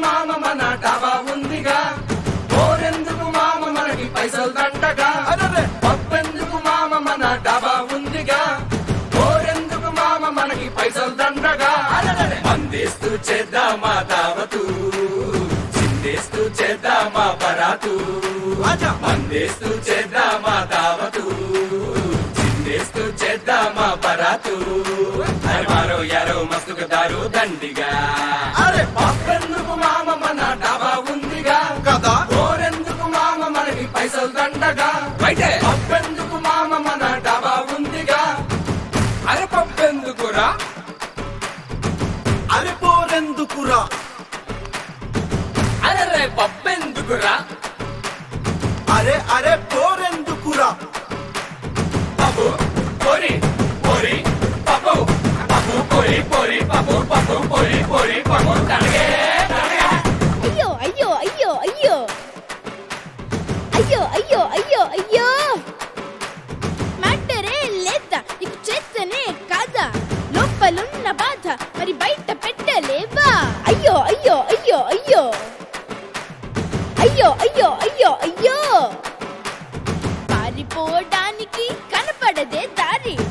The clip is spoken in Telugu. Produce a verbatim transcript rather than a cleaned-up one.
మామ మన డాబా ఉందిగా, పోరెందుకు మామ మనకి పైసలు దండగా, పప్పెందుకు మామ మన డాబా ఉందిగా, పోరెందుకు మామ మనకి పైసలు దండగా. అందేస్తూ చేద్దామా దావతు, చిందేస్తూ చేద్దామా బరాతు, అందేస్తూ చేద్దామా దావతు, చిందేస్తూ చేద్దామా బరాతు. మారో యారో మస్తుకు దారు దండిగా, అరే పప్పెందుకు మామ మన డాబా ఉందిగా కదా, పోరెందుకు మామ మనకి పైసలు దండగా, పప్పెందుకు మామ మన డాబా ఉందిగా. అరే పప్పెందుకురా, అరే పోరెందుకురా, అరే పప్పెందుకురా, అరే అరే పోరెందుకురా. పప్పు పొరి పొరి పప్పు, పప్పు పొరి పొరి పప్పు, పప్పు పొరి పొరి పప్పు తనగే తనగే. అయ్యో అయ్యో అయ్యో అయ్యో అయ్యో అయ్యో అయ్యో అయ్యో మ్యాటరే లేదా, నీకు చేస్తేనే కాదా లోపలున్న బాధ మరి బయట పెట్టలేవా. అయ్యో అయ్యో అయ్యో అయ్యో అయ్యో అయ్యో అయ్యో అయ్యో పారిపోవడానికి కనపడదే దారి,